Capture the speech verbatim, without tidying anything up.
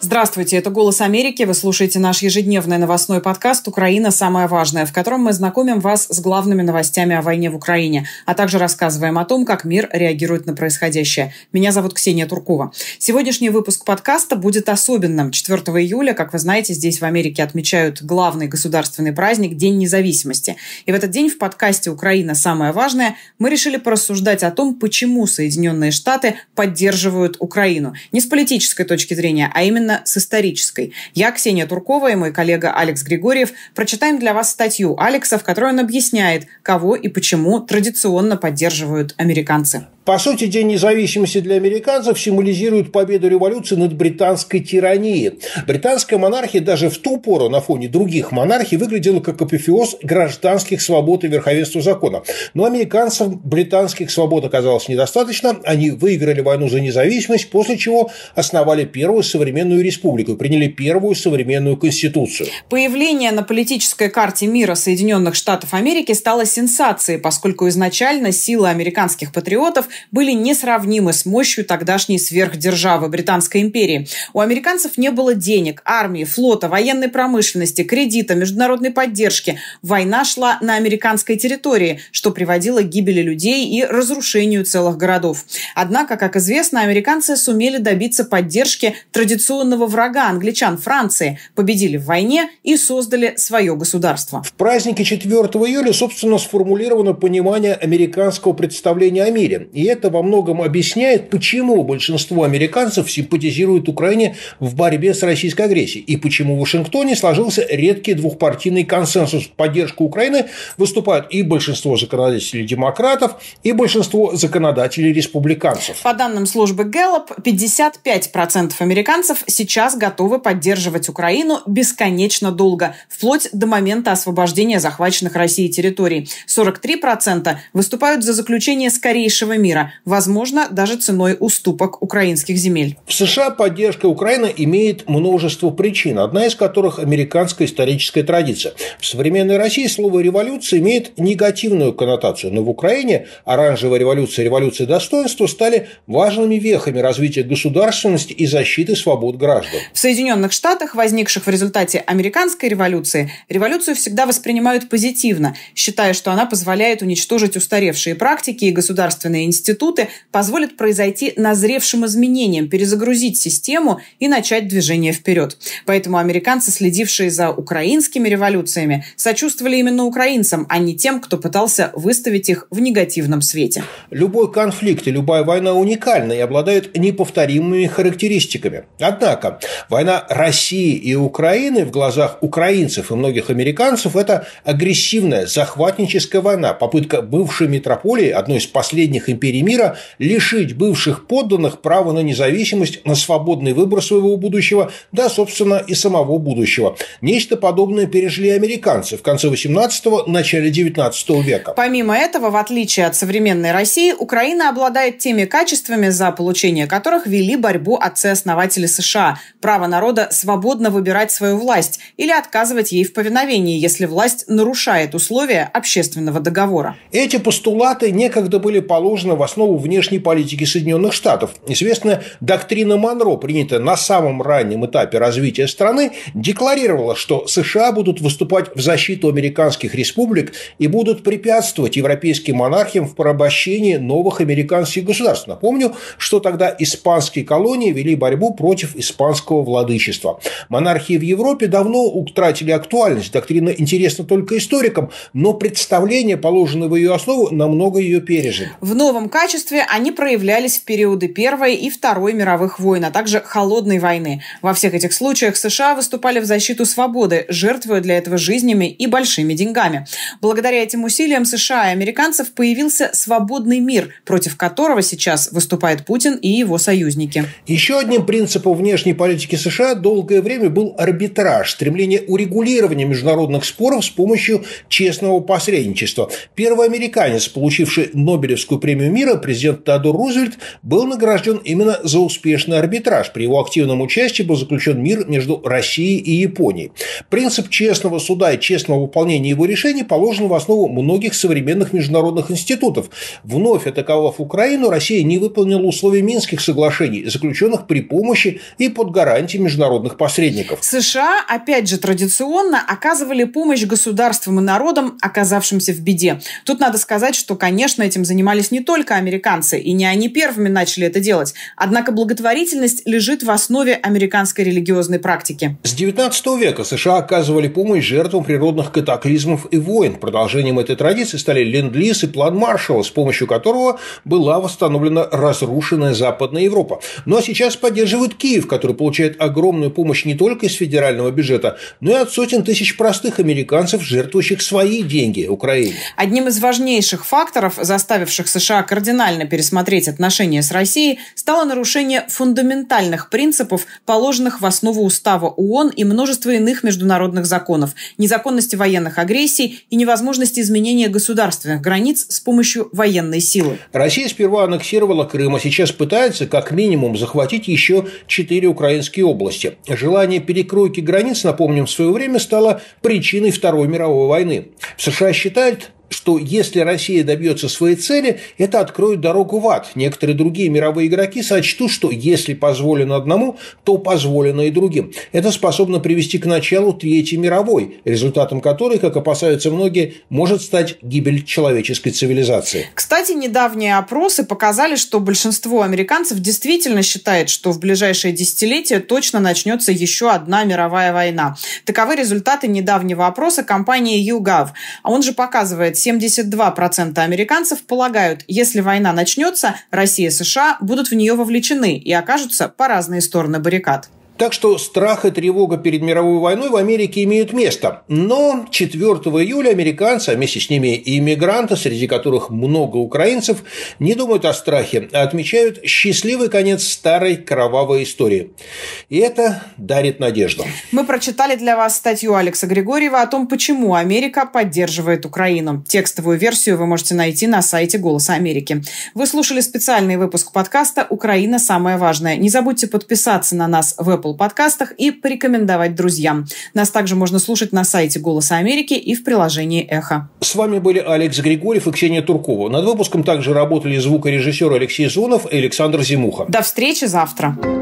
Здравствуйте, это «Голос Америки». Вы слушаете наш ежедневный новостной подкаст «Украина. Самое важное», в котором мы знакомим вас с главными новостями о войне в Украине, а также рассказываем о том, как мир реагирует на происходящее. Меня зовут Ксения Туркова. Сегодняшний выпуск подкаста будет особенным. четвёртого июля, как вы знаете, здесь в Америке отмечают главный государственный праздник – День независимости. И в этот день в подкасте «Украина. Самое важное» мы решили порассуждать о том, почему Соединенные Штаты поддерживают Украину. Не с политической точки зрения, а именно с исторической. Я, Ксения Туркова, и мой коллега Алекс Григорьев прочитаем для вас статью Алекса, в которой он объясняет, кого и почему традиционно поддерживают американцы. По сути, День независимости для американцев символизирует победу революции над британской тиранией. Британская монархия даже в ту пору на фоне других монархий выглядела как апофеоз гражданских свобод и верховенства закона. Но американцам британских свобод оказалось недостаточно. Они выиграли войну за независимость, после чего основали первую современную республику и приняли первую современную конституцию. Появление на политической карте мира Соединенных Штатов Америки стало сенсацией, поскольку изначально силы американских патриотов были несравнимы с мощью тогдашней сверхдержавы Британской империи. У американцев не было денег, армии, флота, военной промышленности, кредита, международной поддержки. Война шла на американской территории, что приводило к гибели людей и разрушению целых городов. Однако, как известно, американцы сумели добиться поддержки традиционного врага англичан Франции, победили в войне и создали свое государство. В празднике четвёртого июля, собственно, сформулировано понимание американского представления о мире. И это во многом объясняет, почему большинство американцев симпатизирует Украине в борьбе с российской агрессией, и почему в Вашингтоне сложился редкий двухпартийный консенсус в поддержку Украины. Выступают и большинство законодателей демократов, и большинство законодателей республиканцев. По данным службы Гэллоп, пятьдесят пять процентов американцев сейчас готовы поддерживать Украину бесконечно долго, вплоть до момента освобождения захваченных Россией территорий. сорок три процента выступают за заключение скорейшего мира, возможно, даже ценой уступок украинских земель. В США поддержка Украины имеет множество причин, одна из которых – американская историческая традиция. В современной России слово «революция» имеет негативную коннотацию, но в Украине оранжевая революция и революция достоинства стали важными вехами развития государственности и защиты свобод граждан. В Соединенных Штатах, возникших в результате американской революции, революцию всегда воспринимают позитивно, считая, что она позволяет уничтожить устаревшие практики и государственные институты, позволит произойти назревшим изменениям, перезагрузить систему и начать движение вперед. Поэтому американцы, следившие за украинскими революциями, сочувствовали именно украинцам, а не тем, кто пытался выставить их в негативном свете. Любой конфликт и любая война уникальна и обладает неповторимыми характеристиками. Однако война России и Украины в глазах украинцев и многих американцев – это агрессивная, захватническая война, попытка бывшей метрополии, одной из последних империй мира, лишить бывших подданных права на независимость, на свободный выбор своего будущего, да, собственно, и самого будущего. Нечто подобное пережили американцы в конце восемнадцатого – начале девятнадцатого века. Помимо этого, в отличие от современной России, Украина обладает теми качествами, за получение которых вели борьбу отцы-основатели США – право народа свободно выбирать свою власть или отказывать ей в повиновении, если власть нарушает условия общественного договора. Эти постулаты некогда были положены в основу внешней политики Соединенных Штатов. Известная доктрина Монро, принятая на самом раннем этапе развития страны, декларировала, что США будут выступать в защиту американских республик и будут препятствовать европейским монархиям в порабощении новых американских государств. Напомню, что тогда испанские колонии вели борьбу против испанского владычества. Монархии в Европе давно утратили актуальность. Доктрина интересна только историкам, но представления, положенные в ее основу, намного ее пережили. В новом качестве они проявлялись в периоды Первой и Второй мировых войн, а также Холодной войны. Во всех этих случаях США выступали в защиту свободы, жертвуя для этого жизнями и большими деньгами. Благодаря этим усилиям США и американцев появился свободный мир, против которого сейчас выступает Путин и его союзники. Еще одним принципом внешней политики США долгое время был арбитраж, стремление урегулирования международных споров с помощью честного посредничества. Первый американец, получивший Нобелевскую премию мира, мира президент Теодор Рузвельт был награжден именно за успешный арбитраж. При его активном участии был заключен мир между Россией и Японией. Принцип честного суда и честного выполнения его решений положен в основу многих современных международных институтов. Вновь атаковав Украину, Россия не выполнила условия Минских соглашений, заключенных при помощи и под гарантией международных посредников. США, опять же, традиционно оказывали помощь государствам и народам, оказавшимся в беде. Тут надо сказать, что, конечно, этим занимались не только американцы, и не они первыми начали это делать. Однако благотворительность лежит в основе американской религиозной практики. С девятнадцатого века США оказывали помощь жертвам природных катаклизмов и войн. Продолжением этой традиции стали Ленд-лиз и план Маршалла, с помощью которого была восстановлена разрушенная Западная Европа. Ну а сейчас поддерживают Киев, который получает огромную помощь не только из федерального бюджета, но и от сотен тысяч простых американцев, жертвующих свои деньги Украине. Одним из важнейших факторов, заставивших США кардинально пересмотреть отношения с Россией, стало нарушение фундаментальных принципов, положенных в основу Устава ООН и множества иных международных законов, незаконности военных агрессий и невозможности изменения государственных границ с помощью военной силы. Россия сперва аннексировала Крым, а сейчас пытается как минимум захватить еще четыре украинские области. Желание перекройки границ, напомним, в свое время стало причиной Второй мировой войны. В США считают, что если Россия добьется своей цели, это откроет дорогу в ад. Некоторые другие мировые игроки сочтут, что если позволено одному, то позволено и другим. Это способно привести к началу Третьей мировой, результатом которой, как опасаются многие, может стать гибель человеческой цивилизации. Кстати, недавние опросы показали, что большинство американцев действительно считает, что в ближайшее десятилетие точно начнется еще одна мировая война. Таковы результаты недавнего опроса компании YouGov. А он же показывает, семьдесят два процента американцев полагают, если война начнется, Россия и США будут в нее вовлечены и окажутся по разные стороны баррикад. Так что страх и тревога перед мировой войной в Америке имеют место. Но четвёртого июля американцы, а вместе с ними и иммигранты, среди которых много украинцев, не думают о страхе, а отмечают счастливый конец старой кровавой истории. И это дарит надежду. Мы прочитали для вас статью Алекса Григорьева о том, почему Америка поддерживает Украину. Текстовую версию вы можете найти на сайте «Голоса Америки». Вы слушали специальный выпуск подкаста «Украина. Самое важное». Не забудьте подписаться на нас в Apple подкастах и порекомендовать друзьям. Нас также можно слушать на сайте «Голоса Америки» и в приложении «Эхо». С вами были Алекс Григорьев и Ксения Туркова. Над выпуском также работали звукорежиссер Алексей Зонов и Александр Зимуха. До встречи завтра.